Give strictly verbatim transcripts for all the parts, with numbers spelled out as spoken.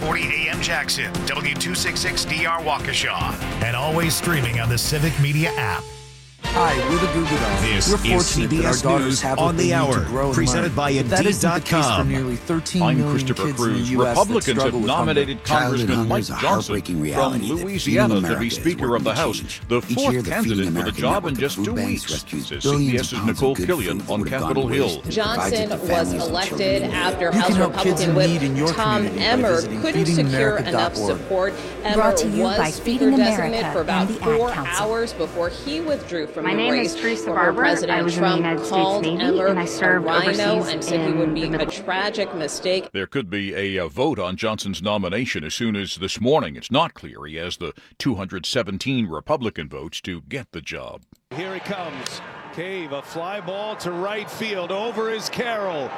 forty A M Jackson, W two sixty-six D R Waukesha, and always streaming on the Civic Media app. Hi, we're the Goo Goo Dolls. This we're is fortunate C B S that our daughters News have on what they the need hour, to grow and presented learn. by But that Indeed isn't the dot case for com. nearly thirteen I'm million Christopher kids Cruz. in the U S Republicans that have struggle with nominated hunger. Congressman hunger Mike is a Johnson heartbreaking reality from that Louisiana feeding to be America is Speaker of working the to House, change. the Each fourth year, the candidate Feeding for the America job in network of just food two banks weeks, rescues says billions of CBS's pounds of Nicole good Killian food on that would have Capitol gone to Hill. waste and provides Johnson it to was families and elected children. after You House can help kids Republican in Whip need in your Tom community by Emmer visiting couldn't feeding secure america enough dot org. support. Emmer Brought to you was by Speaker Feeding designate America for about and the four Ad Council. hours before he withdrew from My the name race. is Teresa Former Barber. President I was in Trump the United States called Navy, Emmer and I served a rhino overseas and said he in would be the Middle a tragic mistake. There could be a, a vote on Johnson's nomination as soon as this morning. It's not clear he has the two hundred seventeen Republican votes to get the job. Here he comes. Cave, a fly ball to right field. Over is Carroll.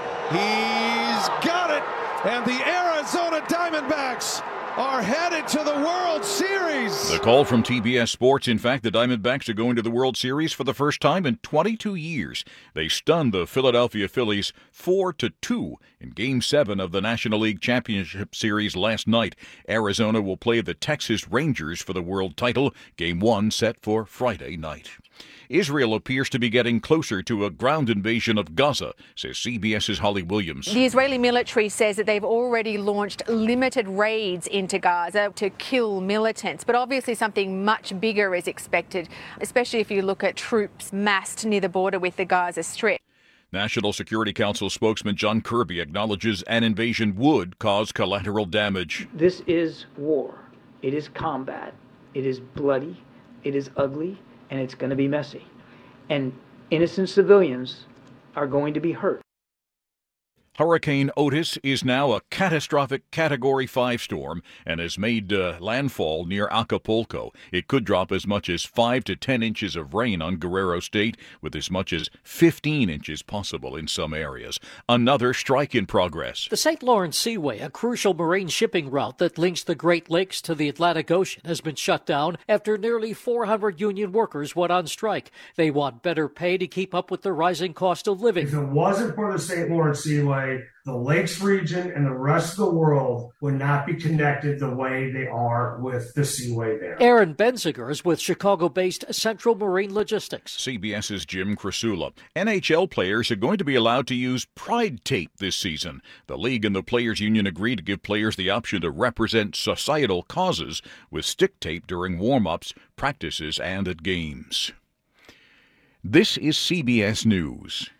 He's got it. And the Arizona Diamondbacks are headed to the World Series. The call from T B S Sports. In fact, the Diamondbacks are going to the World Series for the first time in twenty-two years. They stunned the Philadelphia Phillies four to two in Game seven of the National League Championship Series last night. Arizona will play the Texas Rangers for the world title. Game one set for Friday night. Israel appears to be getting closer to a ground invasion of Gaza, says CBS's Holly Williams. The Israeli military says that they've already launched limited raids into Gaza to kill militants. But obviously something much bigger is expected, especially if you look at troops massed near the border with the Gaza Strip. National Security Council spokesman John Kirby acknowledges an invasion would cause collateral damage. This is war. It is combat. It is bloody. It is ugly. And it's going to be messy. And innocent civilians are going to be hurt. Hurricane Otis is now a catastrophic Category five storm and has made uh, landfall near Acapulco. It could drop as much as five to ten inches of rain on Guerrero State, with as much as fifteen inches possible in some areas. Another strike in progress. The Saint Lawrence Seaway, a crucial marine shipping route that links the Great Lakes to the Atlantic Ocean, has been shut down after nearly four hundred union workers went on strike. They want better pay to keep up with the rising cost of living. If it wasn't for the Saint Lawrence Seaway, the Lakes region and the rest of the world would not be connected the way they are with the Seaway there. Aaron Benziger is with Chicago-based Central Marine Logistics. CBS's Jim Krasula. N H L players are going to be allowed to use Pride tape this season. The league and the Players Union agreed to give players the option to represent societal causes with stick tape during warm-ups, practices, and at games. This is C B S News.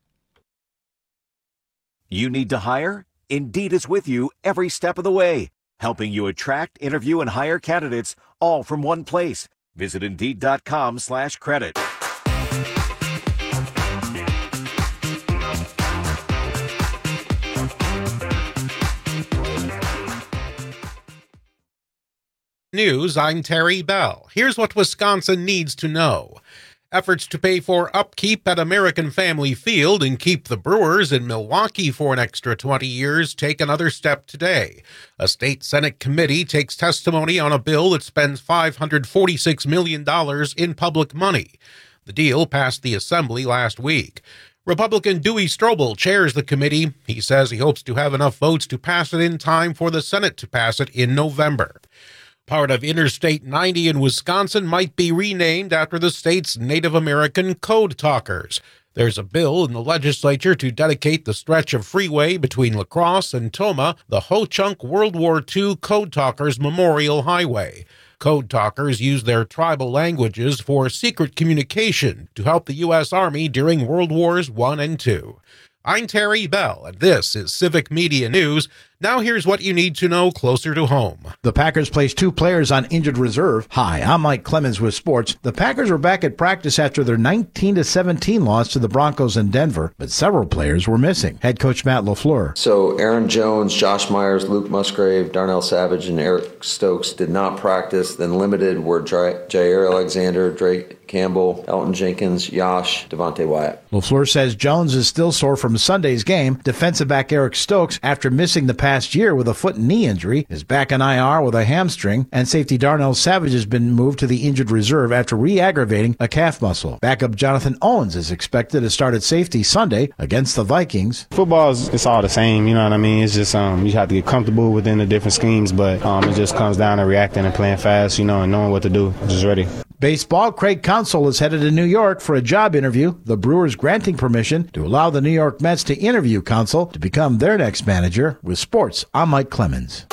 You need to hire? Indeed is with you every step of the way, helping you attract, interview, and hire candidates all from one place. Visit Indeed.com slash credit. News, I'm Terry Bell. Here's what Wisconsin needs to know. Efforts to pay for upkeep at American Family Field and keep the Brewers in Milwaukee for an extra twenty years take another step today. A state Senate committee takes testimony on a bill that spends five hundred forty-six million dollars in public money. The deal passed the Assembly last week. Republican Dewey Strobel chairs the committee. He says he hopes to have enough votes to pass it in time for the Senate to pass it in November. Part of Interstate ninety in Wisconsin might be renamed after the state's Native American code talkers. There's a bill in the legislature to dedicate the stretch of freeway between La Crosse and Tomah the Ho-Chunk World War Two Code Talkers Memorial Highway. Code talkers used their tribal languages for secret communication to help the U S. Army during World Wars One and Two. I'm Terry Bell, and this is Civic Media News. Now here's what you need to know closer to home. The Packers placed two players on injured reserve. Hi, I'm Mike Clemens with sports. The Packers were back at practice after their nineteen to seventeen loss to the Broncos in Denver, but several players were missing. Head coach Matt LaFleur. So Aaron Jones, Josh Myers, Luke Musgrave, Darnell Savage, and Eric Stokes did not practice. Then limited were Jair Alexander, Drake Campbell, Elton Jenkins, Yash, Devontae Wyatt. LaFleur says Jones is still sore from Sunday's game. Defensive back Eric Stokes, after missing the past last year with a foot and knee injury, is back in I R with a hamstring, and safety Darnell Savage has been moved to the injured reserve after re-aggravating a calf muscle. Backup Jonathan Owens is expected to start at safety Sunday against the Vikings. Football is it's all the same, you know what I mean? It's just um, you have to get comfortable within the different schemes, but um, it just comes down to reacting and playing fast, you know, and knowing what to do, just ready. Baseball, Craig Counsell is headed to New York for a job interview. The Brewers granting permission to allow the New York Mets to interview Counsell to become their next manager. With sports, I'm Mike Clemens.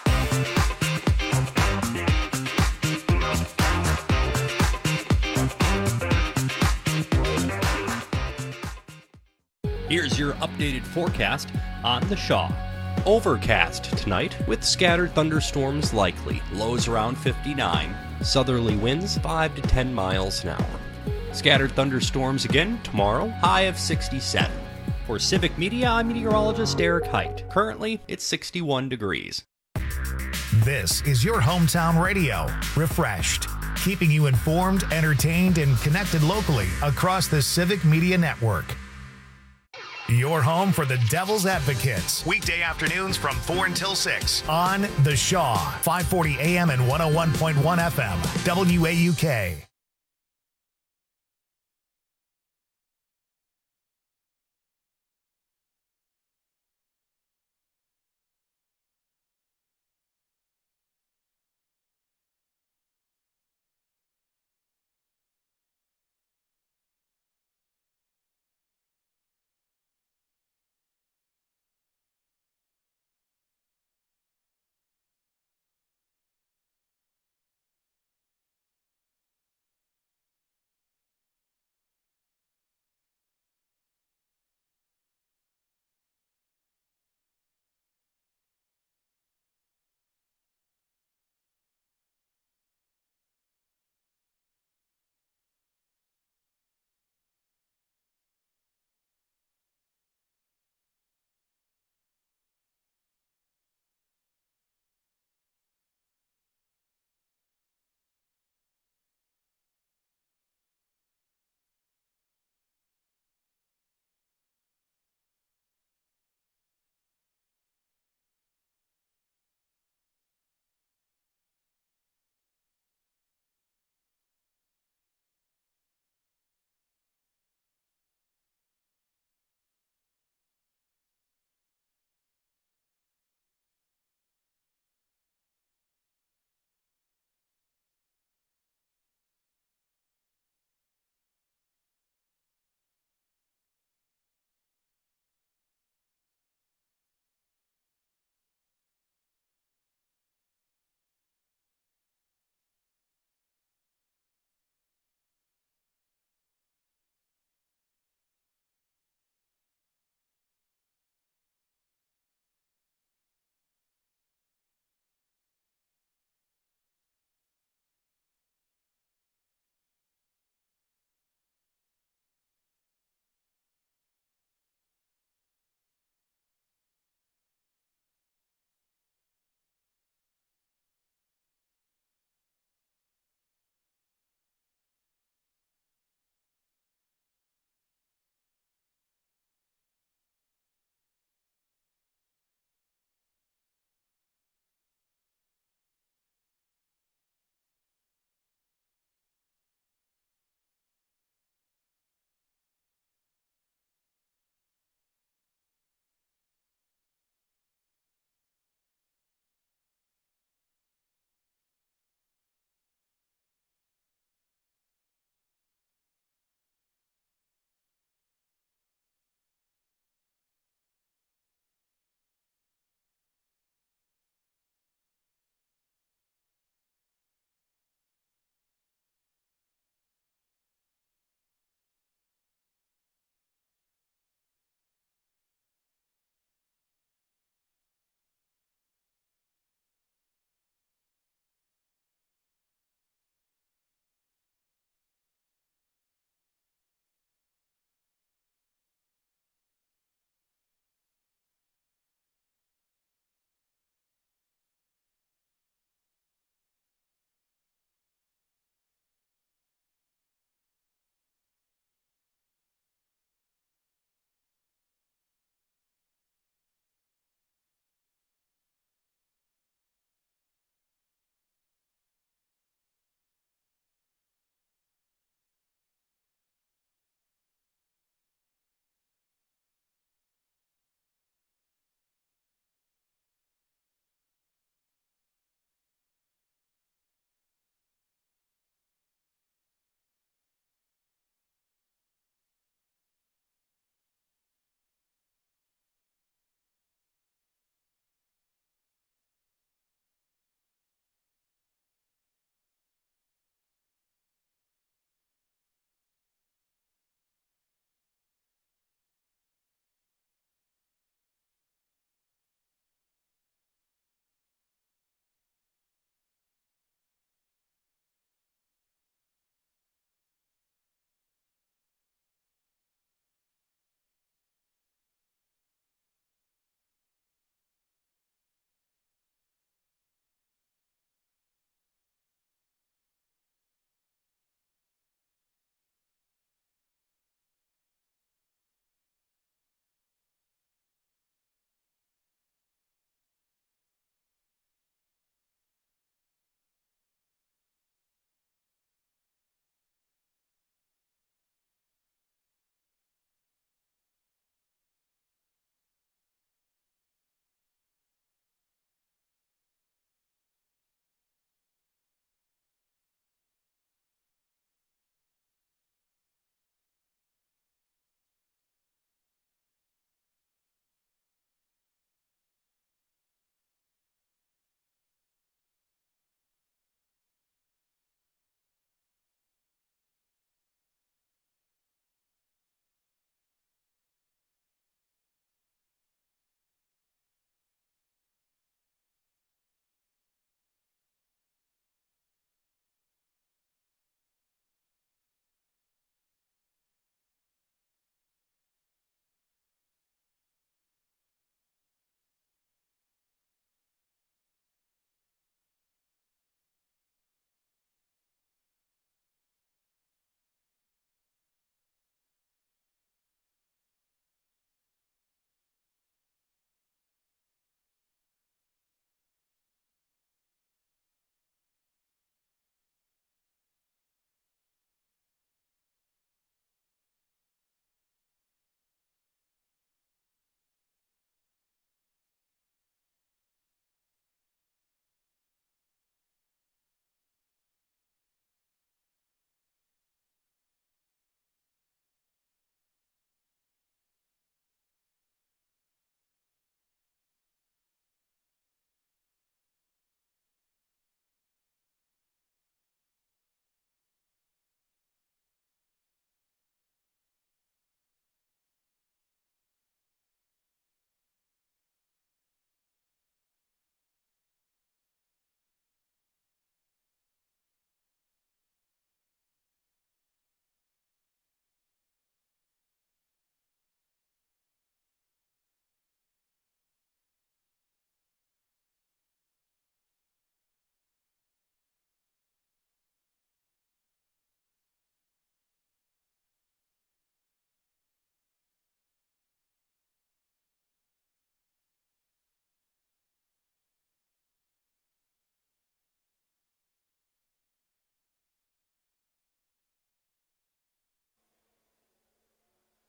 Here's your updated forecast on the Shaw. Overcast tonight with scattered thunderstorms likely. Lows around fifty-nine. Southerly winds five to ten miles an hour. Scattered thunderstorms again tomorrow. High of sixty-seven. For Civic Media, I'm meteorologist Eric Height. Currently, it's sixty-one degrees. This is your hometown radio. Refreshed. Keeping you informed, entertained, and connected locally across the Civic Media Network. Your home for the Devil's Advocates. Weekday afternoons from four until six on The Shaw, five forty A M and one oh one point one F M, W A U K.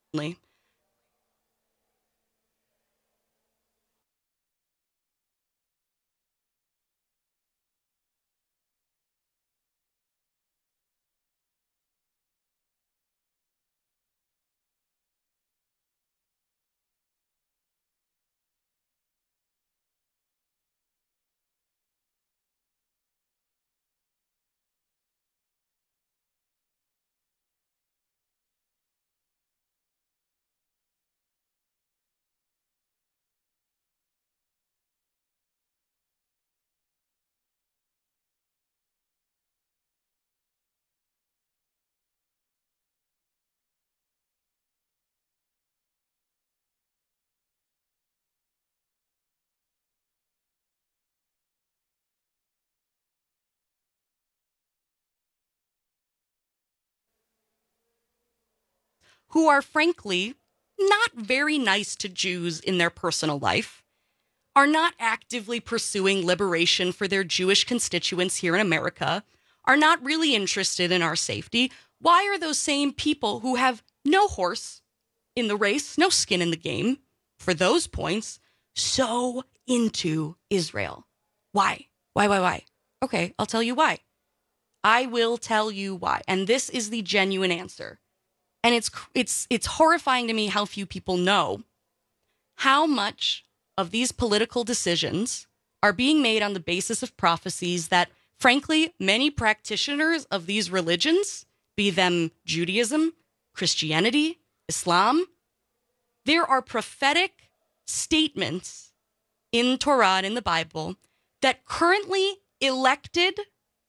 who are frankly not very nice to Jews in their personal life, are not actively pursuing liberation for their Jewish constituents here in America, are not really interested in our safety. Why are those same people who have no horse in the race, no skin in the game for those points, so into Israel? Why? Why, why, why? Okay, I'll tell you why. I will tell you why. And this is the genuine answer. And it's it's it's horrifying to me how few people know how much of these political decisions are being made on the basis of prophecies that, frankly, many practitioners of these religions, be them Judaism, Christianity, Islam, there are prophetic statements in Torah and in the Bible that currently elected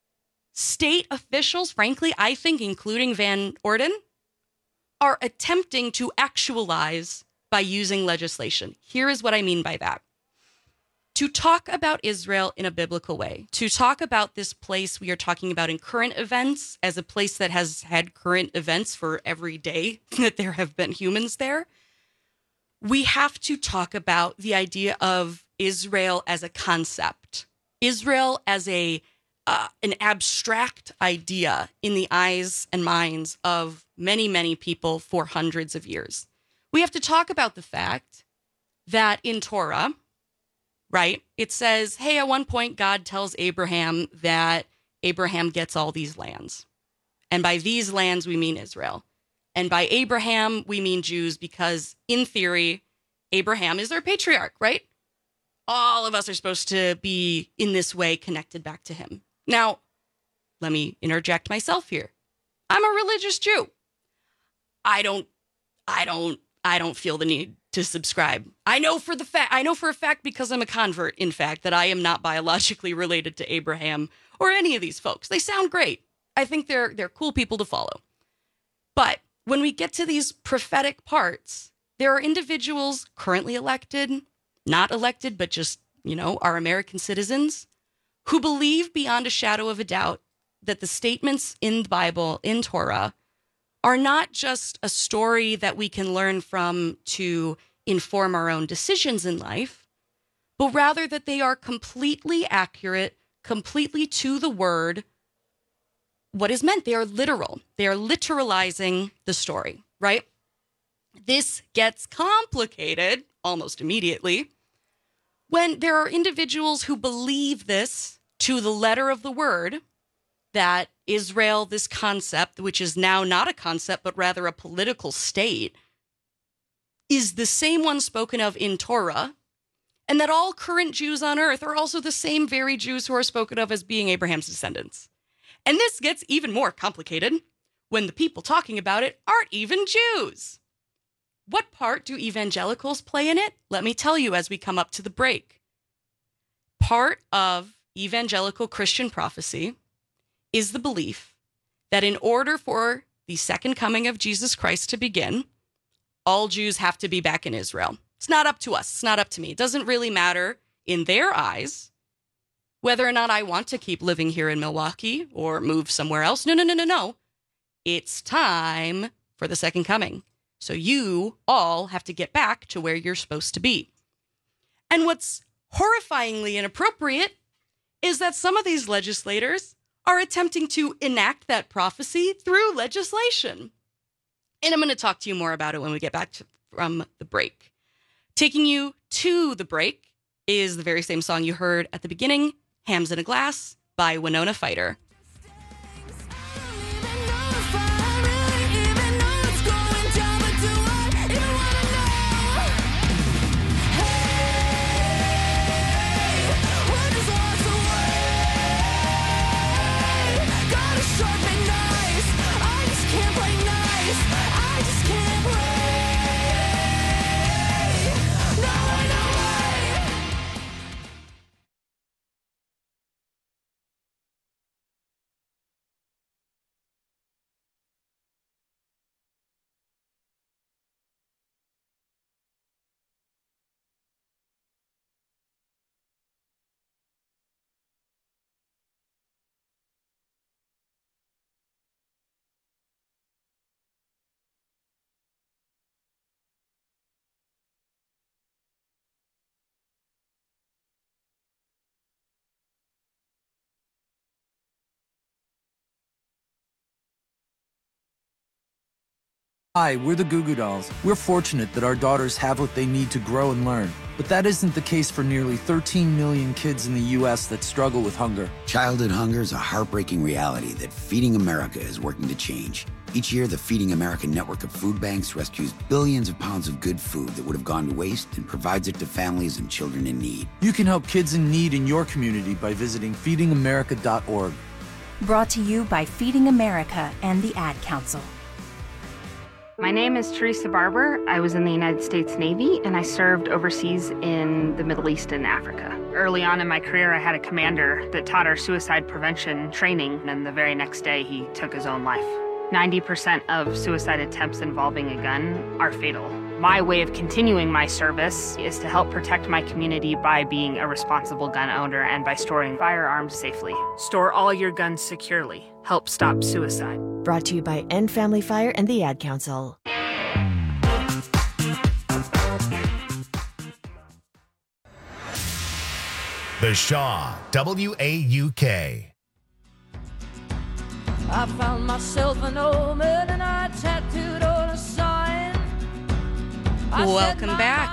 state officials, frankly, I think, including Van Orden, are attempting to actualize by using legislation. Here is what I mean by that. To talk about Israel in a biblical way, to talk about this place we are talking about in current events as a place that has had current events for every day that there have been humans there, we have to talk about the idea of Israel as a concept, Israel as a uh, an abstract idea in the eyes and minds of many, many people for hundreds of years. We have to talk about the fact that in Torah, right, it says, hey, at one point, God tells Abraham that Abraham gets all these lands. And by these lands, we mean Israel. And by Abraham, we mean Jews because, in theory, Abraham is their patriarch, right? All of us are supposed to be, in this way, connected back to him. Now, let me interject myself here. I'm a religious Jew. I don't, I don't, I don't feel the need to subscribe. I know for the fact, I know for a fact because I'm a convert, in fact, that I am not biologically related to Abraham or any of these folks. They sound great. I think they're they're cool people to follow. But when we get to these prophetic parts, there are individuals currently elected, not elected, but just, you know, are American citizens who believe beyond a shadow of a doubt that the statements in the Bible, in Torah, are not just a story that we can learn from to inform our own decisions in life, but rather that they are completely accurate, completely to the word, what is meant. They are literal. They are literalizing the story, right? This gets complicated almost immediately when there are individuals who believe this to the letter of the word, that Israel, this concept, which is now not a concept, but rather a political state, is the same one spoken of in Torah, and that all current Jews on earth are also the same very Jews who are spoken of as being Abraham's descendants. And this gets even more complicated when the people talking about it aren't even Jews. What part do evangelicals play in it? Let me tell you as we come up to the break. Part of evangelical Christian prophecy is the belief that in order for the second coming of Jesus Christ to begin, all Jews have to be back in Israel. It's not up to us. It's not up to me. It doesn't really matter in their eyes whether or not I want to keep living here in Milwaukee or move somewhere else. No, no, no, no, no. It's time for the second coming. So you all have to get back to where you're supposed to be. And what's horrifyingly inappropriate is that some of these legislators are attempting to enact that prophecy through legislation. And I'm going to talk to you more about it when we get back to, from the break. Taking you to the break is the very same song you heard at the beginning, Hams in a Glass by Winona Fighter. Hi, we're the Goo Goo Dolls. We're fortunate that our daughters have what they need to grow and learn. But that isn't the case for nearly thirteen million kids in the U S that struggle with hunger. Childhood hunger is a heartbreaking reality that Feeding America is working to change. Each year, the Feeding America network of food banks rescues billions of pounds of good food that would have gone to waste and provides it to families and children in need. You can help kids in need in your community by visiting feeding america dot org. Brought to you by Feeding America and the Ad Council. My name is Teresa Barber. I was in the United States Navy, and I served overseas in the Middle East and Africa. Early on in my career, I had a commander that taught our suicide prevention training, and the very next day, he took his own life. ninety percent of suicide attempts involving a gun are fatal. My way of continuing my service is to help protect my community by being a responsible gun owner and by storing firearms safely. Store all your guns securely. Help stop suicide. Brought to you by End Family Fire and the Ad Council. The Shaw, W A U K. I found myself an old man and I tattooed on a sign. Welcome back.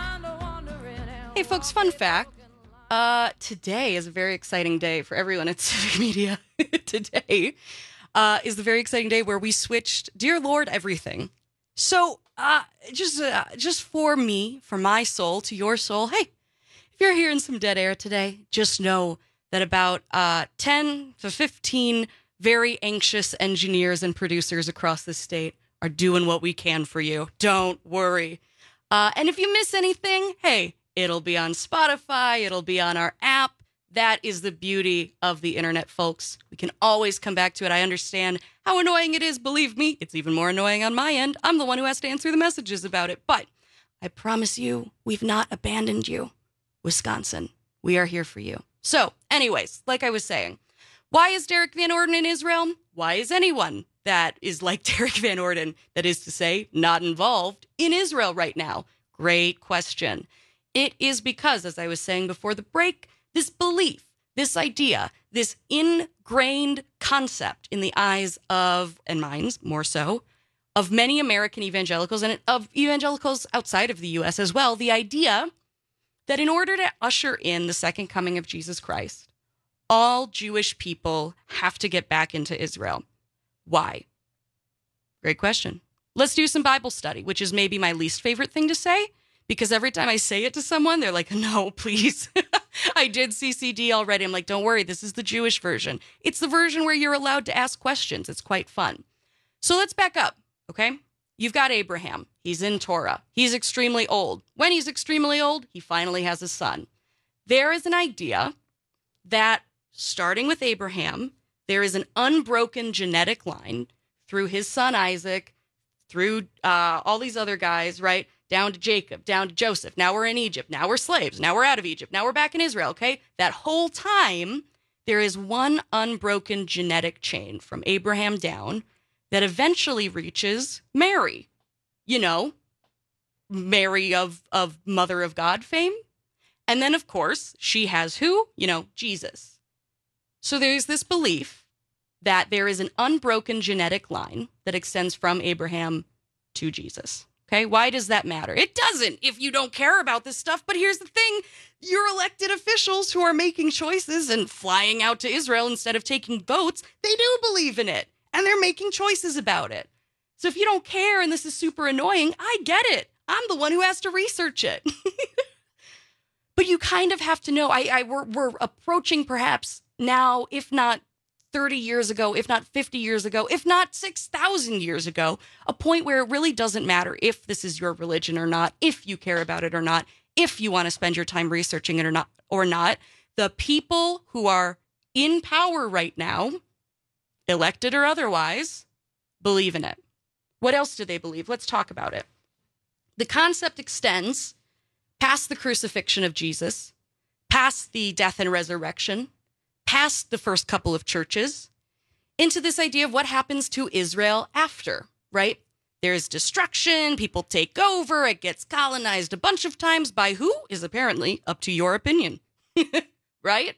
Hey, folks, fun fact. Uh, today is a very exciting day for everyone at Civic Media. Today uh, is the very exciting day where we switched, dear Lord, everything. So uh, just, uh, just for me, for my soul, to your soul, hey, if you're hearing some dead air today, just know that about uh, ten to fifteen very anxious engineers and producers across the state are doing what we can for you. Don't worry. Uh, and if you miss anything, hey, it'll be on Spotify. It'll be on our app. That is the beauty of the internet, folks. We can always come back to it. I understand how annoying it is. Believe me, it's even more annoying on my end. I'm the one who has to answer the messages about it. But I promise you, we've not abandoned you, Wisconsin. We are here for you. So anyways, like I was saying, why is Derek Van Orden in Israel? Why is anyone that is like Derek Van Orden, that is to say, not involved, in Israel right now? Great question. It is because, as I was saying before the break, this belief, this idea, this ingrained concept in the eyes of, and minds more so, of many American evangelicals and of evangelicals outside of the U S as well, the idea that in order to usher in the second coming of Jesus Christ, all Jewish people have to get back into Israel. Why? Great question. Let's do some Bible study, which is maybe my least favorite thing to say, because every time I say it to someone, they're like, no, please. I did C C D already. I'm like, don't worry, this is the Jewish version. It's the version where you're allowed to ask questions. It's quite fun. So let's back up, okay? You've got Abraham. He's in Torah. He's extremely old. When he's extremely old, he finally has a son. There is an idea that starting with Abraham, there is an unbroken genetic line through his son Isaac, through uh, all these other guys, right? Down to Jacob, down to Joseph. Now we're in Egypt. Now we're slaves. Now we're out of Egypt. Now we're back in Israel, okay? That whole time, there is one unbroken genetic chain from Abraham down that eventually reaches Mary. You know, Mary of, of Mother of God fame. And then, of course, she has who? You know, Jesus. So there's this belief that there is an unbroken genetic line that extends from Abraham to Jesus. Okay, why does that matter? It doesn't if you don't care about this stuff. But here's the thing. Your elected officials who are making choices and flying out to Israel instead of taking votes, they do believe in it. And they're making choices about it. So if you don't care and this is super annoying, I get it. I'm the one who has to research it. But you kind of have to know. I, I we're, we're approaching perhaps now, if not thirty years ago, if not fifty years ago, if not six thousand years ago, a point where it really doesn't matter if this is your religion or not, if you care about it or not, if you want to spend your time researching it or not, or not. The people who are in power right now, elected or otherwise, believe in it. What else do they believe? Let's talk about it. The concept extends past the crucifixion of Jesus, past the death and resurrection, past the first couple of churches, into this idea of what happens to Israel after, right? There's destruction, people take over, it gets colonized a bunch of times by who is apparently up to your opinion, right?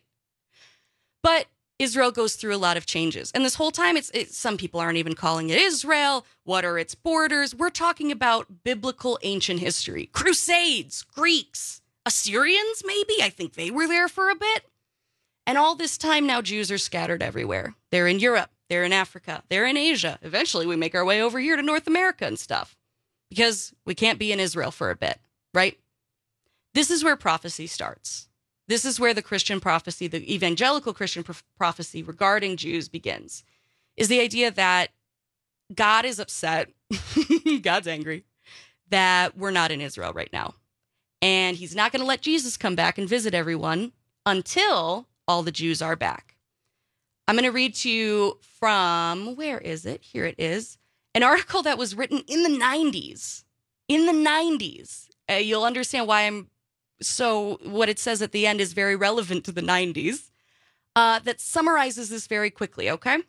But Israel goes through a lot of changes. And this whole time, it's, it's some people aren't even calling it Israel. What are its borders? We're talking about biblical ancient history. Crusades, Greeks, Assyrians, maybe. I think they were there for a bit. And all this time now, Jews are scattered everywhere. They're in Europe. They're in Africa. They're in Asia. Eventually, we make our way over here to North America and stuff because we can't be in Israel for a bit, right? This is where prophecy starts. This is where the Christian prophecy, the evangelical Christian pro- prophecy regarding Jews begins, is the idea that God is upset, God's angry, that we're not in Israel right now. And he's not going to let Jesus come back and visit everyone until all the Jews are back. I'm going to read to you from, where is it? Here it is. An article that was written in the nineties. In the nineties. Uh, you'll understand why I'm so, what it says at the end is very relevant to the nineties. Uh, that summarizes this very quickly, okay?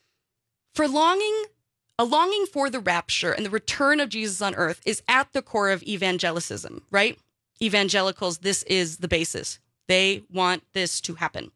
For longing, a longing for the rapture and the return of Jesus on earth is at the core of evangelicism, right? Evangelicals, this is the basis. They want this to happen.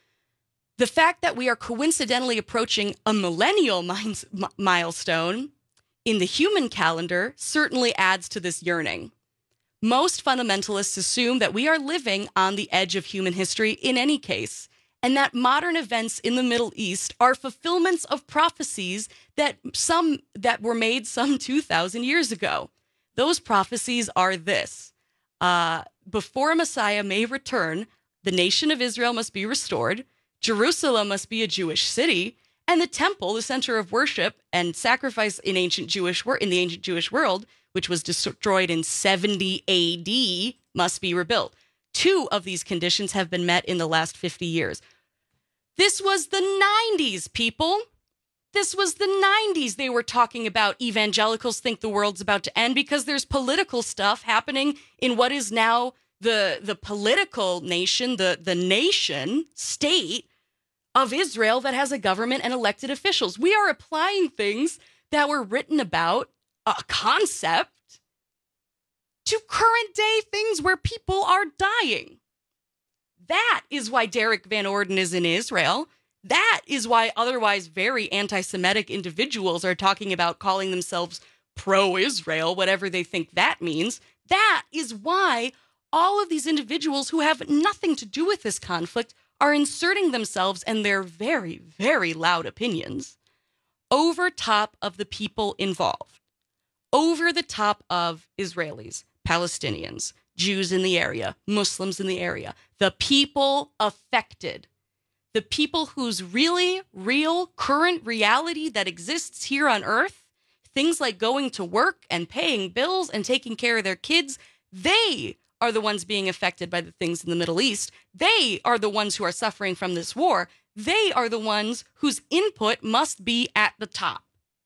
The fact that we are coincidentally approaching a millennial mi- milestone in the human calendar certainly adds to this yearning. Most fundamentalists assume that we are living on the edge of human history in any case, and that modern events in the Middle East are fulfillments of prophecies that some that were made some two thousand years ago. Those prophecies are this. Uh, before a Messiah may return, the nation of Israel must be restored, Jerusalem must be a Jewish city, and the temple, the center of worship and sacrifice in ancient Jewish wor- in the ancient Jewish world, which was destroyed in seventy A D, must be rebuilt. Two of these conditions have been met in the last fifty years. This was the nineties, people. This was the nineties. They were talking about evangelicals think the world's about to end because there's political stuff happening in what is now the, the political nation, the, the nation state of Israel that has a government and elected officials. We are applying things that were written about, a concept, to current day things where people are dying. That is why Derek Van Orden is in Israel. That is why otherwise very anti-Semitic individuals are talking about calling themselves pro-Israel, whatever they think that means. That is why all of these individuals who have nothing to do with this conflict are inserting themselves and their very, very loud opinions over top of the people involved, over the top of Israelis, Palestinians, Jews in the area, Muslims in the area, the people affected, the people whose really, real, current reality that exists here on earth, things like going to work and paying bills and taking care of their kids, they are the ones being affected by the things in the Middle East. They are the ones who are suffering from this war. They are the ones whose input must be at the top.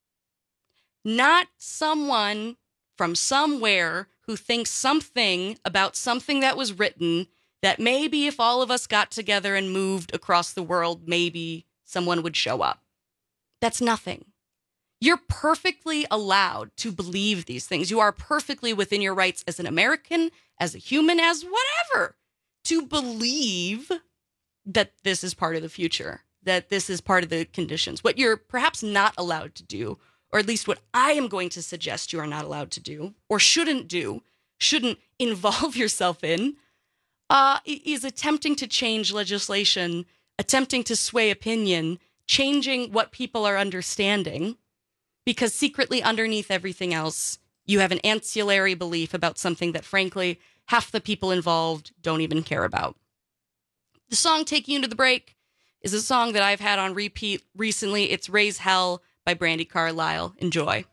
Not someone from somewhere who thinks something about something that was written that maybe if all of us got together and moved across the world, maybe someone would show up. That's nothing. You're perfectly allowed to believe these things. You are perfectly within your rights as an American, as a human, as whatever, to believe that this is part of the future, that this is part of the conditions. What you're perhaps not allowed to do, or at least what I am going to suggest you are not allowed to do, or shouldn't do, shouldn't involve yourself in, uh, is attempting to change legislation, attempting to sway opinion, changing what people are understanding, because secretly underneath everything else, you have an ancillary belief about something that, frankly, half the people involved don't even care about. The song Taking You to the Break is a song that I've had on repeat recently. It's Raise Hell by Brandi Carlile. Enjoy.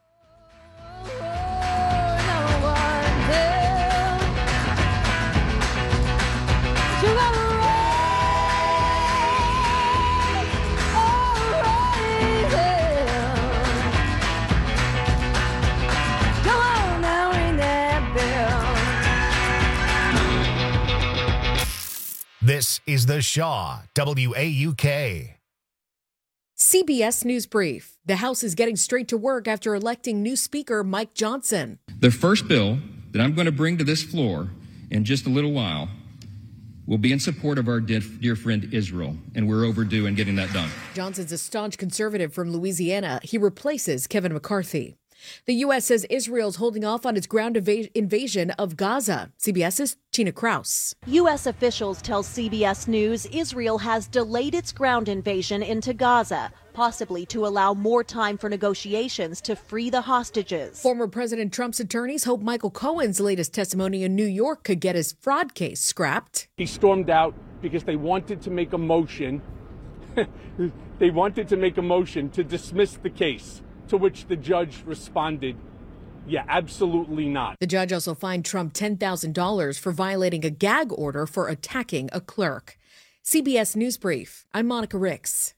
This is The Shaw, W A U K. C B S News Brief. The House is getting straight to work after electing new Speaker Mike Johnson. The first bill that I'm going to bring to this floor in just a little while will be in support of our dear friend Israel, and we're overdue in getting that done. Johnson's a staunch conservative from Louisiana. He replaces Kevin McCarthy. The U S says Israel's holding off on its ground inv- invasion of Gaza. CBS's Tina Kraus. U S officials tell C B S News Israel has delayed its ground invasion into Gaza, possibly to allow more time for negotiations to free the hostages. Former President Trump's attorneys hope Michael Cohen's latest testimony in New York could get his fraud case scrapped. He stormed out because they wanted to make a motion. they wanted to make a motion to dismiss the case. To which the judge responded, yeah, absolutely not. The judge also fined Trump ten thousand dollars for violating a gag order for attacking a clerk. C B S News Brief. I'm Monica Ricks.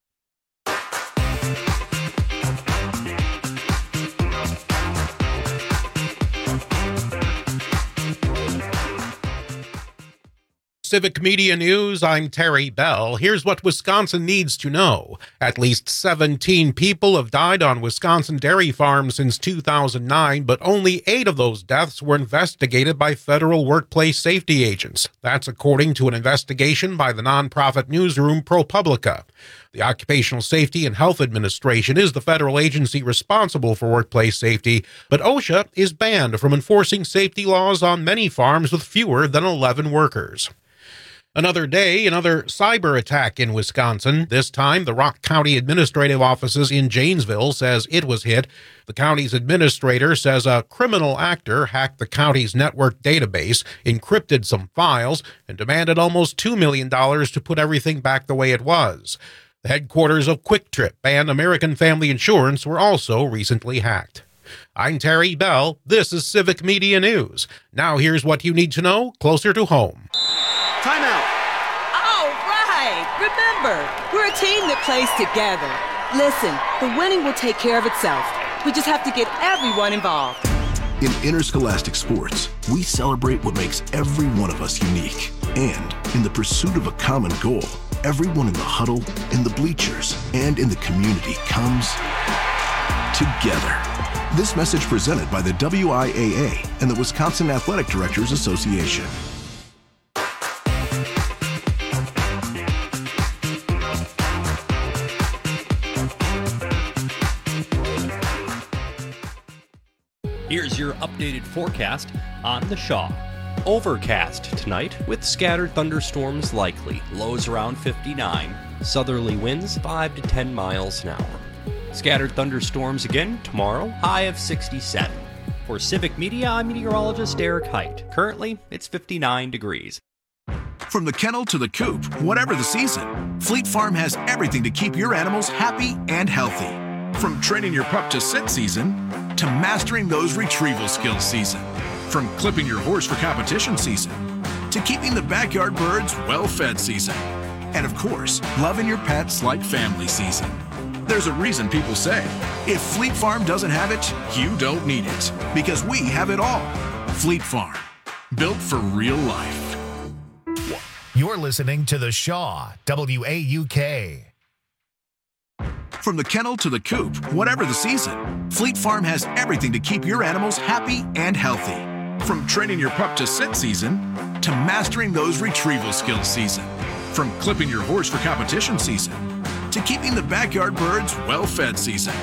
Civic Media News, I'm Terry Bell. Here's what Wisconsin needs to know. At least seventeen people have died on Wisconsin dairy farms since two thousand nine, but only eight of those deaths were investigated by federal workplace safety agents. That's according to an investigation by the nonprofit newsroom ProPublica. The Occupational Safety and Health Administration is the federal agency responsible for workplace safety, but OSHA is banned from enforcing safety laws on many farms with fewer than eleven workers. Another day, another cyber attack in Wisconsin. This time, the Rock County Administrative Offices in Janesville says it was hit. The county's administrator says a criminal actor hacked the county's network database, encrypted some files, and demanded almost two million dollars to put everything back the way it was. The headquarters of Quick Trip and American Family Insurance were also recently hacked. I'm Terry Bell. This is Civic Media News. Now here's what you need to know closer to home. Time out. All right. Remember, we're a team that plays together. Listen, the winning will take care of itself. We just have to get everyone involved. In interscholastic sports, we celebrate what makes every one of us unique. And in the pursuit of a common goal, everyone in the huddle, in the bleachers, and in the community comes together. This message presented by the W I A A and the Wisconsin Athletic Directors Association. Here's your updated forecast on the Shaw. Overcast tonight with scattered thunderstorms likely. Lows around fifty-nine. Southerly winds five to ten miles an hour. Scattered thunderstorms again tomorrow. High of sixty-seven. For Civic Media, I'm meteorologist Eric Height. Currently, it's fifty-nine degrees. From the kennel to the coop, whatever the season, Fleet Farm has everything to keep your animals happy and healthy. From training your pup to sit season, to mastering those retrieval skills season. From clipping your horse for competition season, to keeping the backyard birds well-fed season. And of course, loving your pets like family season. There's a reason people say, if Fleet Farm doesn't have it, you don't need it. Because we have it all. Fleet Farm, built for real life. You're listening to The Shaw, W A U K. From the kennel to the coop, whatever the season, Fleet Farm has everything to keep your animals happy and healthy. From training your pup to sit season, to mastering those retrieval skills season. From clipping your horse for competition season, to keeping the backyard birds well-fed season.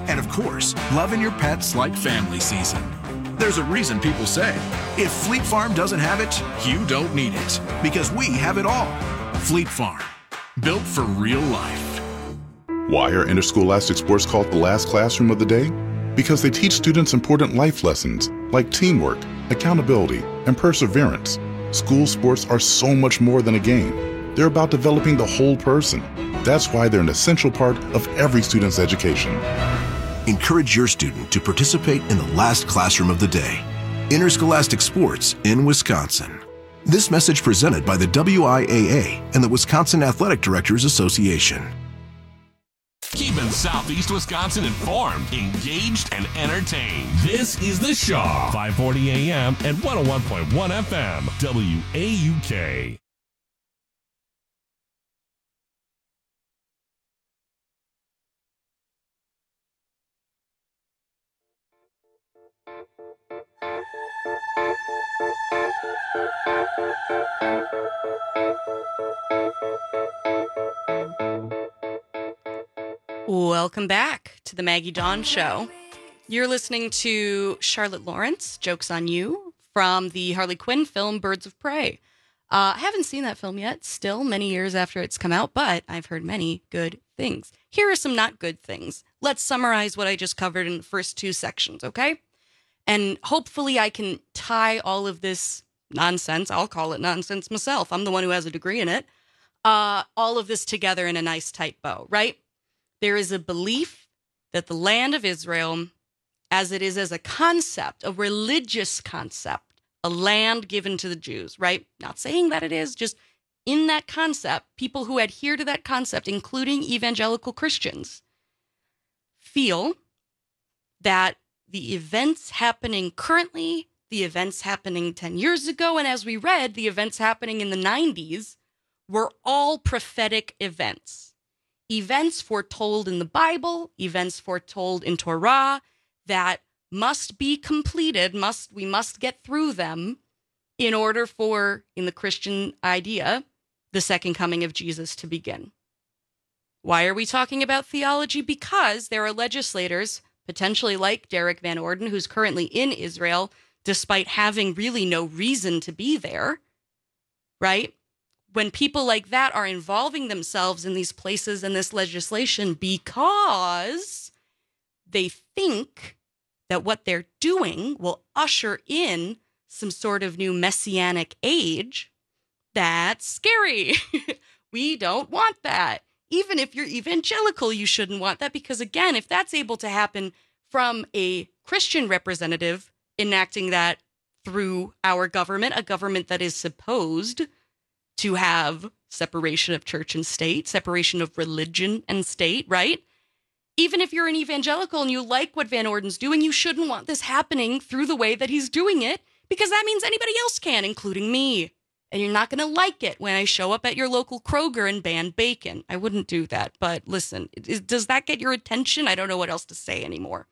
And of course, loving your pets like family season. There's a reason people say, if Fleet Farm doesn't have it, you don't need it. Because we have it all. Fleet Farm, built for real life. Why are interscholastic sports called the last classroom of the day? Because they teach students important life lessons like teamwork, accountability, and perseverance. School sports are so much more than a game. They're about developing the whole person. That's why they're an essential part of every student's education. Encourage your student to participate in the last classroom of the day. Interscholastic sports in Wisconsin. This message presented by the W I A A and the Wisconsin Athletic Directors Association. Keeping Southeast Wisconsin informed, engaged, and entertained. This is The Shaw, five forty A M and one oh one point one F M, W A U K. Welcome back to the Maggie Dawn Show. You're listening to Charlotte Lawrence, Joke's on You, from the Harley Quinn film Birds of Prey. Uh, I haven't seen that film yet, still many years after it's come out, but I've heard many good things. Here are some not good things. Let's summarize what I just covered in the first two sections, okay? And hopefully I can tie all of this nonsense, I'll call it nonsense myself, I'm the one who has a degree in it, uh, all of this together in a nice tight bow, right? There is a belief that the land of Israel, as it is as a concept, a religious concept, a land given to the Jews, right? Not saying that it is, just in that concept, people who adhere to that concept, including evangelical Christians, feel that the events happening currently, the events happening ten years ago, and as we read, the events happening in the nineties, were all prophetic events. Events foretold in the Bible, events foretold in Torah that must be completed, must we must get through them in order for, in the Christian idea, the second coming of Jesus to begin. Why are we talking about theology? Because there are legislators, potentially like Derek Van Orden, who's currently in Israel, despite having really no reason to be there, right? When people like that are involving themselves in these places and this legislation because they think that what they're doing will usher in some sort of new messianic age, that's scary. We don't want that. Even if you're evangelical, you shouldn't want that because, again, if that's able to happen from a Christian representative enacting that through our government, a government that is supposed to have separation of church and state, separation of religion and state, right? Even if you're an evangelical and you like what Van Orden's doing, you shouldn't want this happening through the way that he's doing it because that means anybody else can, including me. And you're not going to like it when I show up at your local Kroger and ban bacon. I wouldn't do that. But listen, is, does that get your attention? I don't know what else to say anymore.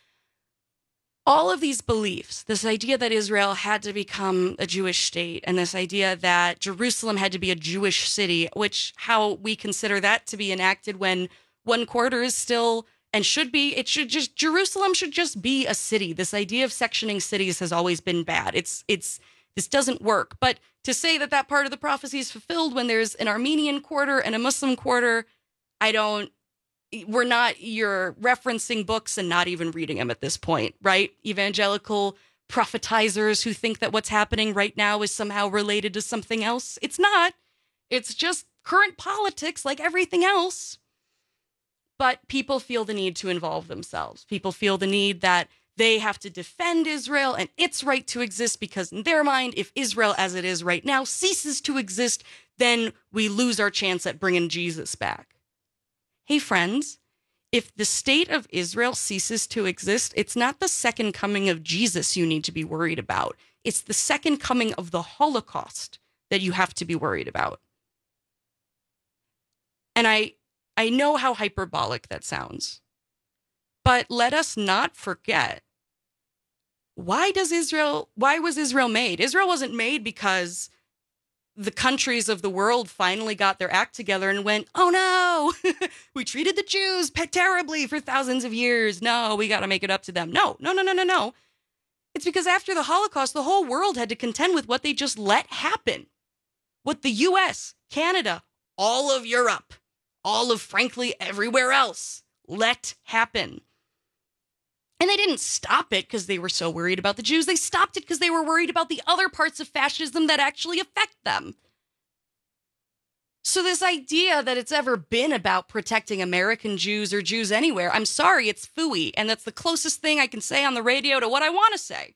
All of these beliefs, this idea that Israel had to become a Jewish state and this idea that Jerusalem had to be a Jewish city, which how we consider that to be enacted when one quarter is still and should be, it should just, Jerusalem should just be a city. This idea of sectioning cities has always been bad. It's, it's, this doesn't work. But to say that that part of the prophecy is fulfilled when there's an Armenian quarter and a Muslim quarter, I don't, we're not, you're referencing books and not even reading them at this point, right? Evangelical prophetizers who think that what's happening right now is somehow related to something else. It's not. It's just current politics like everything else. But people feel the need to involve themselves. People feel the need that they have to defend Israel and its right to exist because in their mind, if Israel as it is right now ceases to exist, then we lose our chance at bringing Jesus back. Hey, friends, if the state of Israel ceases to exist, it's not the second coming of Jesus you need to be worried about. It's the second coming of the Holocaust that you have to be worried about. And I, I know how hyperbolic that sounds, but let us not forget, why does Israel, why was Israel made? Israel wasn't made because the countries of the world finally got their act together and went, oh no, we treated the Jews terribly for thousands of years. No, we got to make it up to them. No, no, no, no, no, no. It's because after the Holocaust, the whole world had to contend with what they just let happen. What the U S, Canada, all of Europe, all of, frankly, everywhere else let happen. And they didn't stop it because they were so worried about the Jews. They stopped it because they were worried about the other parts of fascism that actually affect them. So this idea that it's ever been about protecting American Jews or Jews anywhere, I'm sorry, it's phooey. And that's the closest thing I can say on the radio to what I want to say.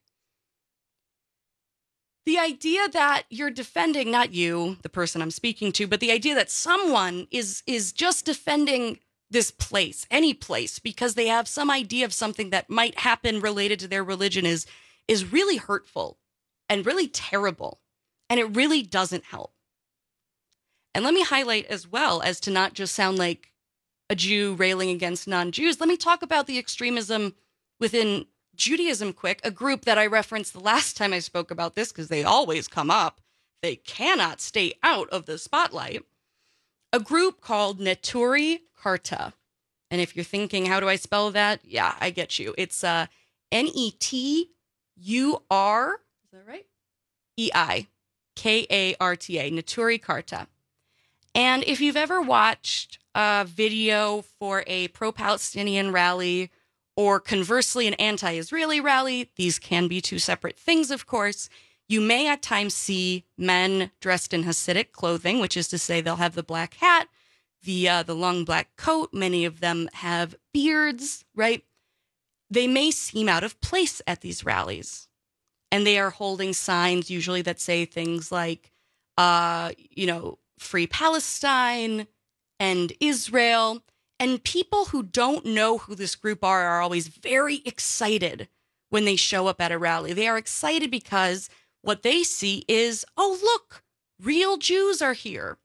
The idea that you're defending, not you, the person I'm speaking to, but the idea that someone is is just defending this place, any place, because they have some idea of something that might happen related to their religion is, is really hurtful and really terrible. And it really doesn't help. And let me highlight as well, as to not just sound like a Jew railing against non-Jews, let me talk about the extremism within Judaism quick, a group that I referenced the last time I spoke about this because they always come up. They cannot stay out of the spotlight. A group called Neturei Karta. And if you're thinking, how do I spell that? Yeah, I get you. It's uh, N E T U R, is that right? E I K A R T A, Neturei Karta. And if you've ever watched a video for a pro-Palestinian rally or conversely an anti-Israeli rally, these can be two separate things, of course, you may at times see men dressed in Hasidic clothing, which is to say they'll have the black hat, the uh, the long black coat. Many of them have beards, right? They may seem out of place at these rallies. And they are holding signs usually that say things like, uh, you know, Free Palestine and Israel. And people who don't know who this group are are always very excited when they show up at a rally. They are excited because what they see is, oh, look, real Jews are here.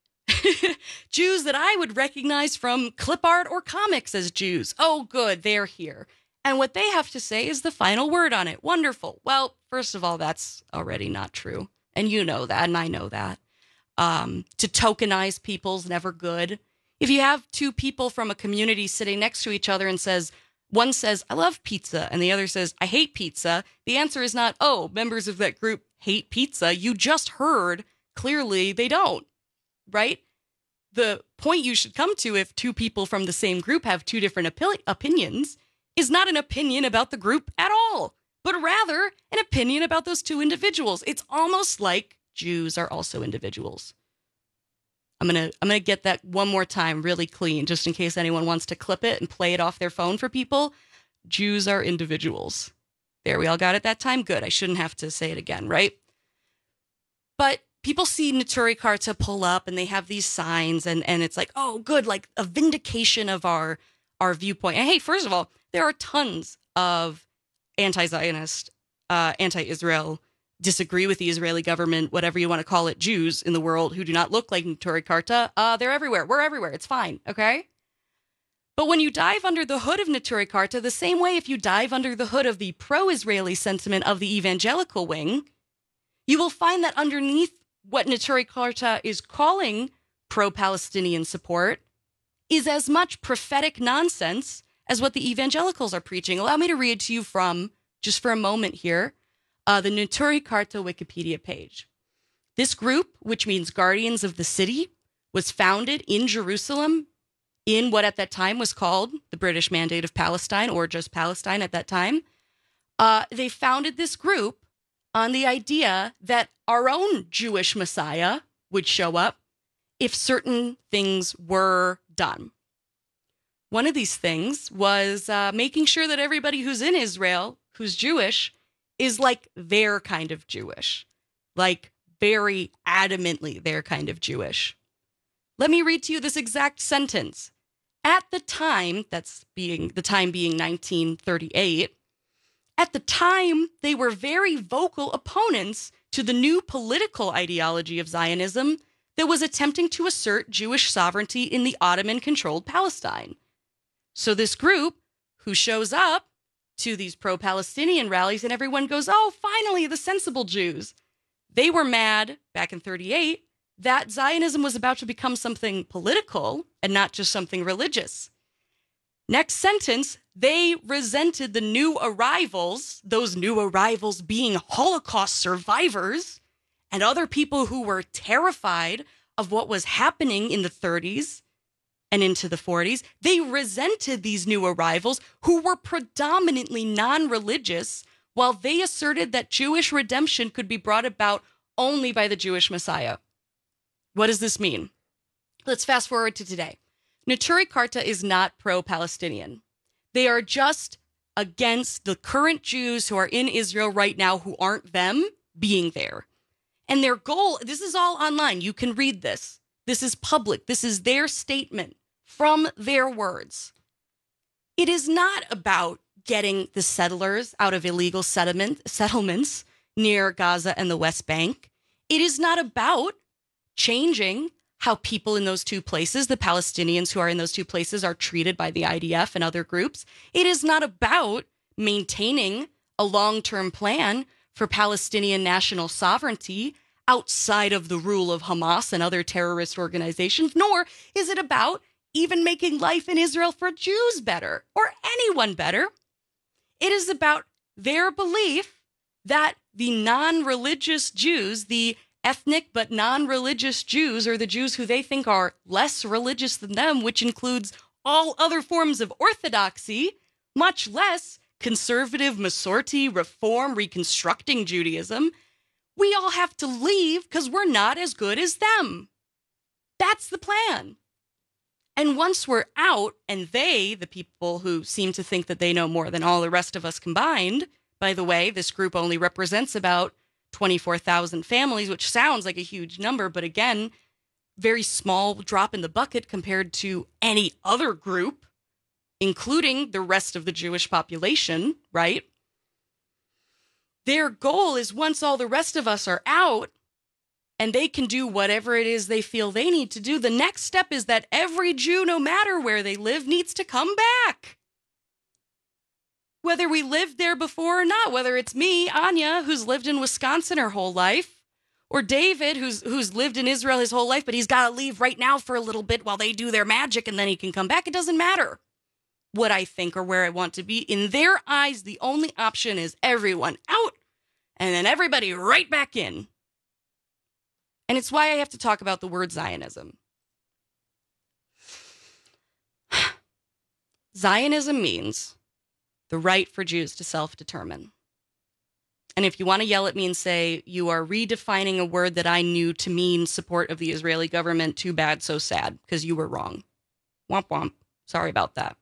Jews that I would recognize from clip art or comics as Jews. Oh, good, they're here. And what they have to say is the final word on it. Wonderful. Well, first of all, that's already not true. And you know that, and I know that. Um, to tokenize people's never good. If you have two people from a community sitting next to each other and says, one says, I love pizza, and the other says, I hate pizza, the answer is not, oh, members of that group hate pizza. You just heard clearly they don't, right? The point you should come to if two people from the same group have two different opi- opinions is not an opinion about the group at all, but rather an opinion about those two individuals. It's almost like Jews are also individuals. I'm going to I'm going to get that one more time really clean, just in case anyone wants to clip it and play it off their phone for people. Jews are individuals. There, we all got it that time? Good. I shouldn't have to say it again, right? But people see Neturei Karta pull up and they have these signs and, and it's like, oh, good, like a vindication of our, our viewpoint. And hey, first of all, there are tons of anti-Zionist, uh, anti-Israel, disagree with the Israeli government, whatever you want to call it, Jews in the world who do not look like Neturei Karta. Uh, they're everywhere. We're everywhere. It's fine, okay? But when you dive under the hood of Neturei Karta, the same way if you dive under the hood of the pro-Israeli sentiment of the evangelical wing, you will find that underneath what Neturei Karta is calling pro-Palestinian support is as much prophetic nonsense as what the evangelicals are preaching. Allow me to read to you from, just for a moment here, Uh, the Neturei Karta Wikipedia page. This group, which means Guardians of the City, was founded in Jerusalem in what at that time was called the British Mandate of Palestine, or just Palestine at that time. Uh, they founded this group on the idea that our own Jewish Messiah would show up if certain things were done. One of these things was uh, making sure that everybody who's in Israel, who's Jewish, is like their kind of Jewish, like very adamantly their kind of Jewish. Let me read to you this exact sentence. At the time, that's being the time being nineteen thirty-eight, at the time they were very vocal opponents to the new political ideology of Zionism that was attempting to assert Jewish sovereignty in the Ottoman-controlled Palestine. So this group who shows up to these pro-Palestinian rallies and everyone goes, oh, finally, the sensible Jews. They were mad back in thirty-eight that Zionism was about to become something political and not just something religious. Next sentence, they resented the new arrivals, those new arrivals being Holocaust survivors and other people who were terrified of what was happening in the thirties and into the forties. They resented these new arrivals who were predominantly non-religious, while they asserted that Jewish redemption could be brought about only by the Jewish Messiah. What does this mean? Let's fast forward to today. Neturei Karta is not pro-Palestinian. They are just against the current Jews who are in Israel right now who aren't them being there. And their goal, this is all online. You can read this. This is public. This is their statement from their words. It is not about getting the settlers out of illegal settlement, settlements near Gaza and the West Bank. It is not about changing how people in those two places, the Palestinians who are in those two places, are treated by the I D F and other groups. It is not about maintaining a long-term plan for Palestinian national sovereignty outside of the rule of Hamas and other terrorist organizations, nor is it about even making life in Israel for Jews better or anyone better. It is about their belief that the non-religious Jews, the ethnic but non-religious Jews, or the Jews who they think are less religious than them, which includes all other forms of orthodoxy, much less conservative, Masorti, Reform, reconstructing Judaism, we all have to leave because we're not as good as them. That's the plan. And once we're out, and they, the people who seem to think that they know more than all the rest of us combined, by the way, this group only represents about twenty-four thousand families, which sounds like a huge number, but again, very small drop in the bucket compared to any other group, including the rest of the Jewish population, right? Their goal is once all the rest of us are out and they can do whatever it is they feel they need to do, the next step is that every Jew, no matter where they live, needs to come back. Whether we lived there before or not, whether it's me, Anya, who's lived in Wisconsin her whole life, or David, who's who's lived in Israel his whole life, but he's got to leave right now for a little bit while they do their magic and then he can come back. It doesn't matter what I think or where I want to be. In their eyes, the only option is everyone out and then everybody right back in. And it's why I have to talk about the word Zionism. Zionism means the right for Jews to self-determine. And if you want to yell at me and say, you are redefining a word that I knew to mean support of the Israeli government, too bad, so sad, because you were wrong. Womp womp. Sorry about that.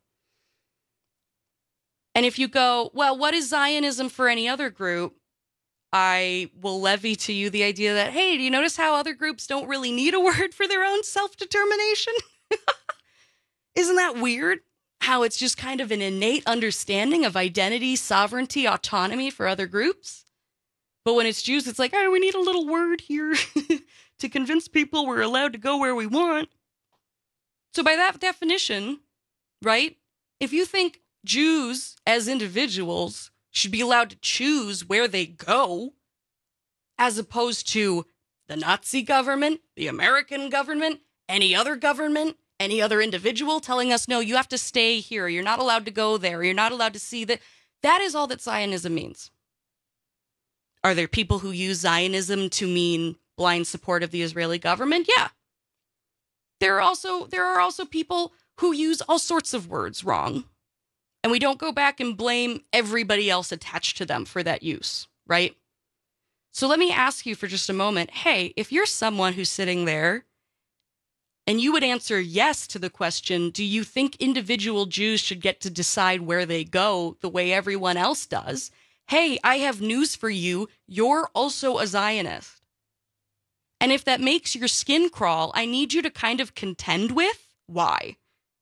And if you go, well, what is Zionism for any other group? I will levy to you the idea that, hey, do you notice how other groups don't really need a word for their own self-determination? Isn't that weird? How it's just kind of an innate understanding of identity, sovereignty, autonomy for other groups. But when it's Jews, it's like, oh, we need a little word here to convince people we're allowed to go where we want. So by that definition, right, if you think Jews as individuals should be allowed to choose where they go, as opposed to the Nazi government, the American government, any other government, any other individual telling us, no, you have to stay here. You're not allowed to go there. You're not allowed to see that. That is all that Zionism means. Are there people who use Zionism to mean blind support of the Israeli government? Yeah. There are also, there are also people who use all sorts of words wrong. And we don't go back and blame everybody else attached to them for that use, right? So let me ask you for just a moment, hey, if you're someone who's sitting there and you would answer yes to the question, do you think individual Jews should get to decide where they go the way everyone else does? Hey, I have news for you. You're also a Zionist. And if that makes your skin crawl, I need you to kind of contend with why.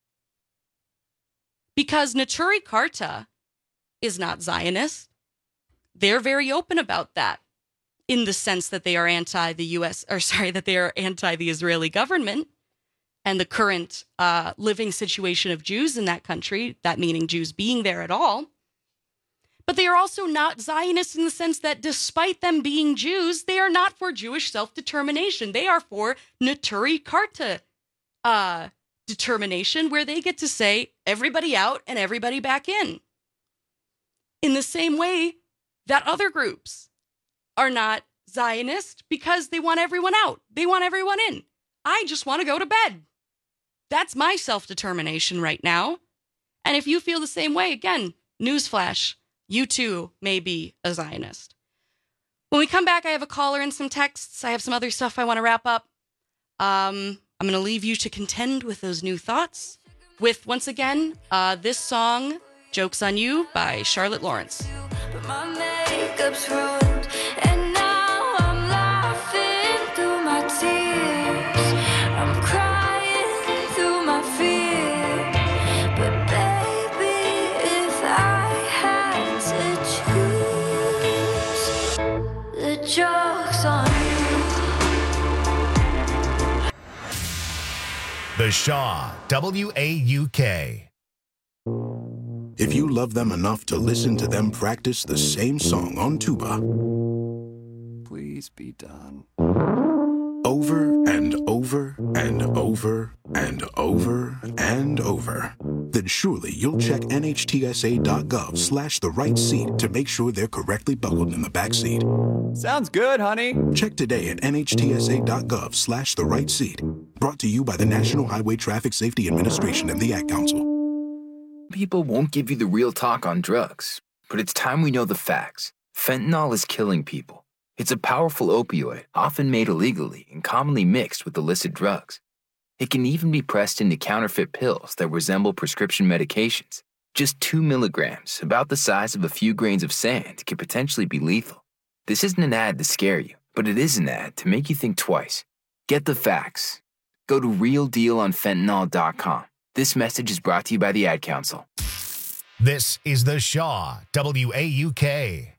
Because Neturei Karta is not Zionist. They're very open about that in the sense that they are anti the U S, or sorry, that they are anti the Israeli government and the current uh, living situation of Jews in that country, that meaning Jews being there at all. But they are also not Zionists in the sense that despite them being Jews, they are not for Jewish self-determination. They are for Neturei Karta uh, determination, where they get to say everybody out and everybody back in. In the same way that other groups are not Zionist because they want everyone out. They want everyone in. I just want to go to bed. That's my self-determination right now. And if you feel the same way, again, newsflash, you too may be a Zionist. When we come back, I have a caller and some texts. I have some other stuff I want to wrap up. Um, I'm going to leave you to contend with those new thoughts with, once again, uh, this song, Joke's on You by Charlotte Lawrence. But my makeup's ruined, and now I'm laughing through my tears. I'm crying through my fear. But baby, if I had to choose, the joke's on you. The Shaw, W A U K. If you love them enough to listen to them practice the same song on tuba, please be done. Over and over and over and over and over, then surely you'll check N H T S A dot gov slash the right seat to make sure they're correctly buckled in the back seat. Sounds good, honey. Check today at N H T S A dot gov slash the right seat. Brought to you by the National Highway Traffic Safety Administration and the Ad Council. People won't give you the real talk on drugs, but it's time we know the facts. Fentanyl is killing people. It's a powerful opioid, often made illegally and commonly mixed with illicit drugs. It can even be pressed into counterfeit pills that resemble prescription medications. Just two milligrams, about the size of a few grains of sand, could potentially be lethal. This isn't an ad to scare you, but it is an ad to make you think twice. Get the facts. Go to real deal on fentanyl dot com. This message is brought to you by the Ad Council. This is The Shaw, W A U K.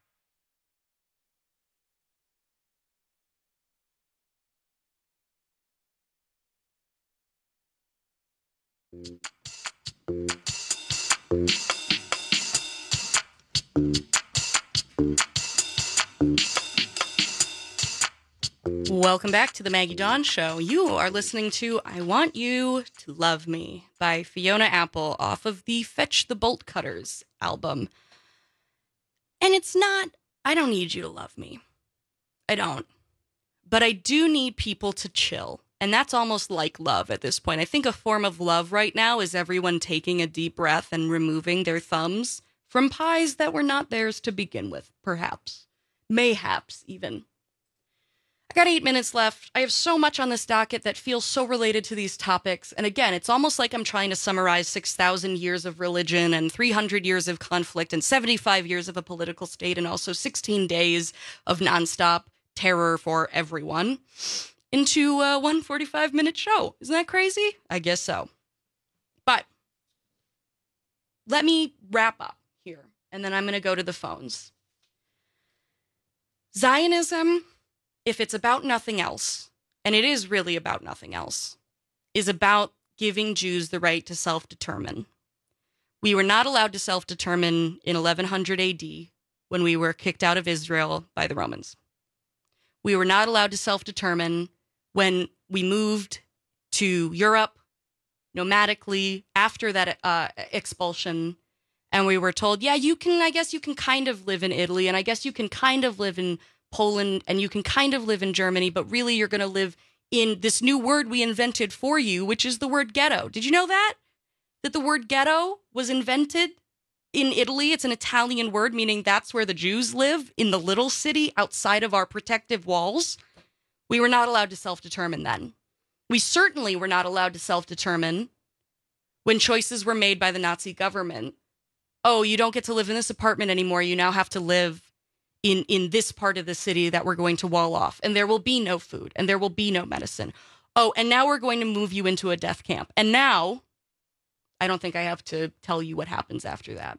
Welcome back to the Maggie Dawn Show. You are listening to I Want You to Love Me by Fiona Apple off of the Fetch the Bolt Cutters album. And it's not, I don't need you to love me. I don't. But I do need people to chill. And that's almost like love at this point. I think a form of love right now is everyone taking a deep breath and removing their thumbs from pies that were not theirs to begin with, perhaps. Mayhaps, even. I got eight minutes left. I have so much on this docket that feels so related to these topics. And again, it's almost like I'm trying to summarize six thousand years of religion and three hundred years of conflict and seventy-five years of a political state and also sixteen days of nonstop terror for everyone into a one forty-five minute show. Isn't that crazy? I guess so. But let me wrap up here, and then I'm going to go to the phones. Zionism, if it's about nothing else, and it is really about nothing else, is about giving Jews the right to self-determine. We were not allowed to self-determine in eleven hundred A D when we were kicked out of Israel by the Romans. We were not allowed to self-determine when we moved to Europe nomadically after that uh, expulsion, and we were told, yeah, you can, I guess you can kind of live in Italy, and I guess you can kind of live in Poland, and you can kind of live in Germany, but really you're going to live in this new word we invented for you, which is the word ghetto. Did you know that? That the word ghetto was invented in Italy. It's an Italian word, meaning that's where the Jews live, in the little city outside of our protective walls. We were not allowed to self-determine then. We certainly were not allowed to self-determine when choices were made by the Nazi government. Oh, you don't get to live in this apartment anymore. You now have to live in, in this part of the city that we're going to wall off. And there will be no food. And there will be no medicine. Oh, and now we're going to move you into a death camp. And now, I don't think I have to tell you what happens after that.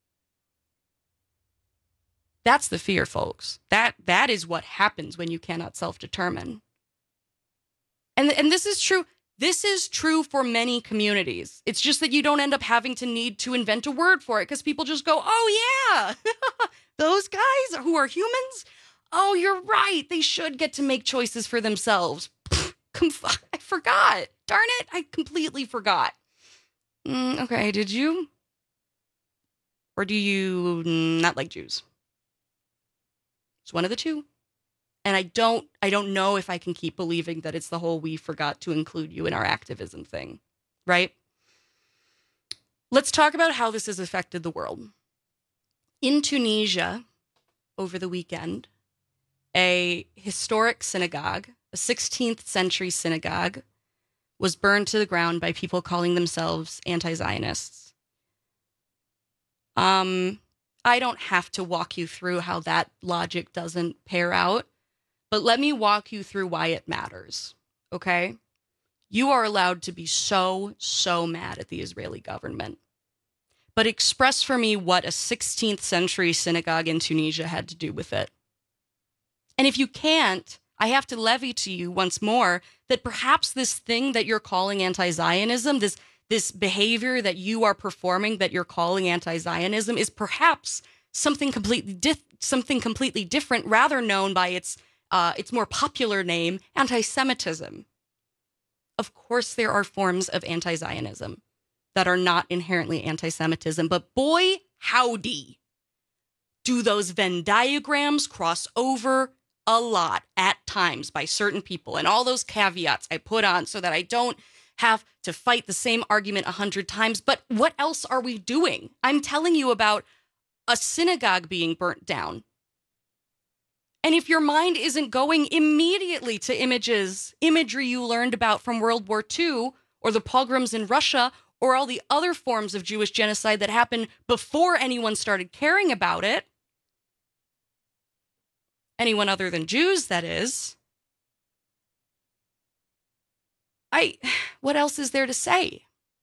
That's the fear, folks. That that is what happens when you cannot self-determine. And, and this is true. This is true for many communities. It's just that you don't end up having to need to invent a word for it because people just go, oh, yeah, those guys who are humans. Oh, you're right. They should get to make choices for themselves. I forgot. Darn it. I completely forgot. Mm, okay, did you? Or do you not like Jews? It's one of the two. And I don't I don't know if I can keep believing that it's the whole we forgot to include you in our activism thing, right? Let's talk about how this has affected the world. In Tunisia, over the weekend, a historic synagogue, a sixteenth century synagogue, was burned to the ground by people calling themselves anti-Zionists. Um, I don't have to walk you through how that logic doesn't pair out. But let me walk you through why it matters, okay? You are allowed to be so, so mad at the Israeli government. But express for me what a sixteenth century synagogue in Tunisia had to do with it. And if you can't, I have to levy to you once more that perhaps this thing that you're calling anti-Zionism, this, this behavior that you are performing that you're calling anti-Zionism is perhaps something completely, di- something completely different, rather known by its Uh, its more popular name, anti-Semitism. Of course, there are forms of anti-Zionism that are not inherently anti-Semitism, but boy, howdy, do those Venn diagrams cross over a lot at times by certain people. And all those caveats I put on so that I don't have to fight the same argument a hundred times. But what else are we doing? I'm telling you about a synagogue being burnt down. And if your mind isn't going immediately to images, imagery you learned about from World War Two, or the pogroms in Russia, or all the other forms of Jewish genocide that happened before anyone started caring about it, anyone other than Jews, that is, I, what else is there to say?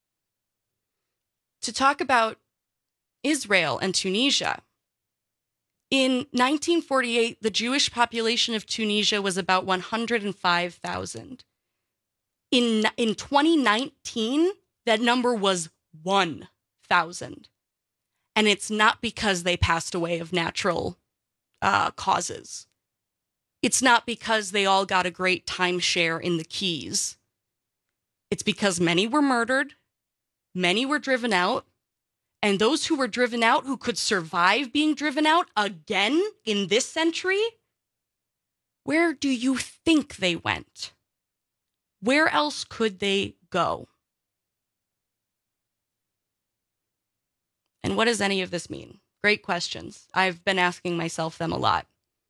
To talk about Israel and Tunisia. In nineteen forty-eight, the Jewish population of Tunisia was about one hundred five thousand. In, in twenty nineteen, that number was one thousand. And it's not because they passed away of natural uh, causes. It's not because they all got a great timeshare in the Keys. It's because many were murdered, many were driven out, and those who were driven out, who could survive being driven out again in this century, where do you think they went? Where else could they go? And what does any of this mean? Great questions. I've been asking myself them a lot.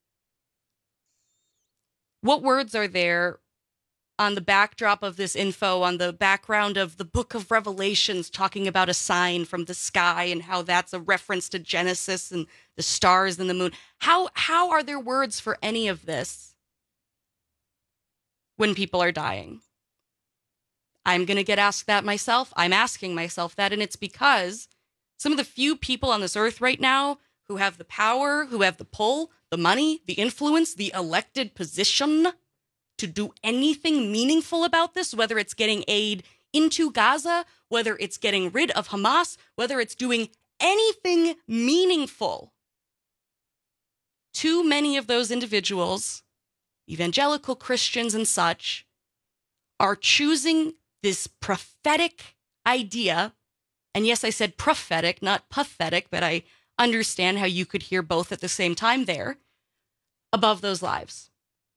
What words are there on the backdrop of this info, on the background of the book of Revelations, talking about a sign from the sky and how that's a reference to Genesis and the stars and the moon? How, how are there words for any of this when people are dying? I'm going to get asked that myself. I'm asking myself that, and it's because some of the few people on this earth right now who have the power, who have the pull, the money, the influence, the elected position to do anything meaningful about this, whether it's getting aid into Gaza, whether it's getting rid of Hamas, whether it's doing anything meaningful. Too many of those individuals, evangelical Christians and such, are choosing this prophetic idea. And yes, I said prophetic, not pathetic, but I understand how you could hear both at the same time there, above those lives.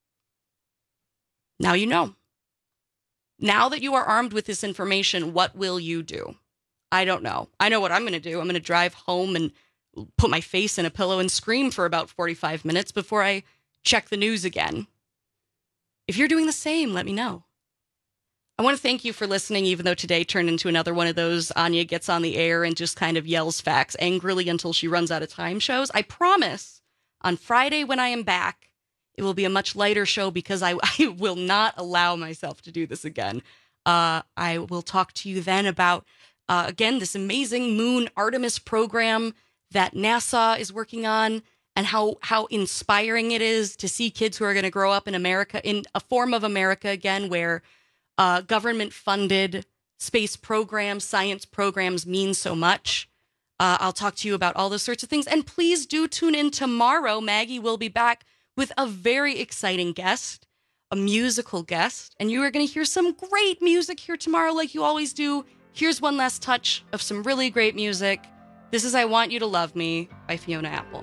Now you know. Now that you are armed with this information, what will you do? I don't know. I know what I'm going to do. I'm going to drive home and put my face in a pillow and scream for about forty-five minutes before I check the news again. If you're doing the same, let me know. I want to thank you for listening, even though today turned into another one of those Anya gets on the air and just kind of yells facts angrily until she runs out of time shows. I promise on Friday when I am back, it will be a much lighter show because I, I will not allow myself to do this again. Uh, I will talk to you then about, uh, again, this amazing Moon Artemis program that NASA is working on, and how, how inspiring it is to see kids who are going to grow up in America, in a form of America again, where uh, government-funded space programs, science programs mean so much. Uh, I'll talk to you about all those sorts of things. And please do tune in tomorrow. Maggie will be back with a very exciting guest, a musical guest. And you are going to hear some great music here tomorrow like you always do. Here's one last touch of some really great music. This is I Want You to Love Me by Fiona Apple.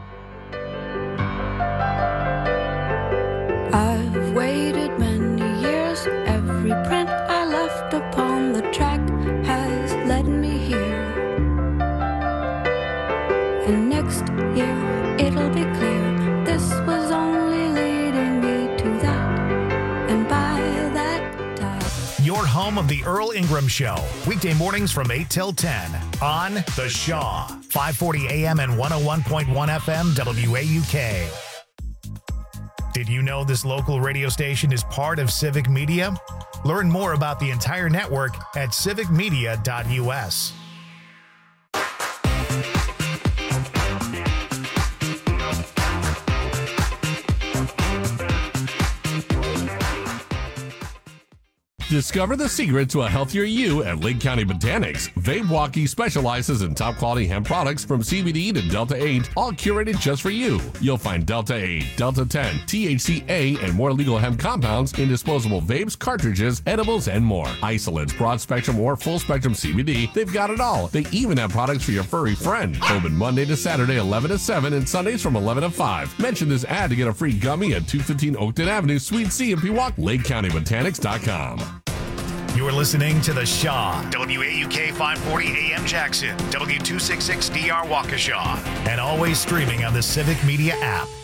I've waited many years. Every print I left upon the track has led me here. And next year it'll be clear this was only leading me to that. And by that time, your home of the Earl Ingram Show, weekday mornings from eight till ten on The Shaw, five forty a.m. and one oh one point one F M W A U K. Did you know this local radio station is part of Civic Media? Learn more about the entire network at civic media dot U S. Discover the secret to a healthier you at Lake County Botanics. Vape Walkie specializes in top quality hemp products from C B D to Delta eight, all curated just for you. You'll find Delta eight, Delta ten, T H C A, and more legal hemp compounds in disposable vapes, cartridges, edibles, and more. Isolates, broad spectrum, or full spectrum C B D, they've got it all. They even have products for your furry friend. Open Monday to Saturday, eleven to seven, and Sundays from eleven to five. Mention this ad to get a free gummy at two fifteen Oakton Avenue, Suite C in Pewaukee. Lake County Botanics dot com. You're listening to The Shaw, W A U K five forty A M Jackson, W two sixty-six D R Waukesha, and always streaming on the Civic Media app.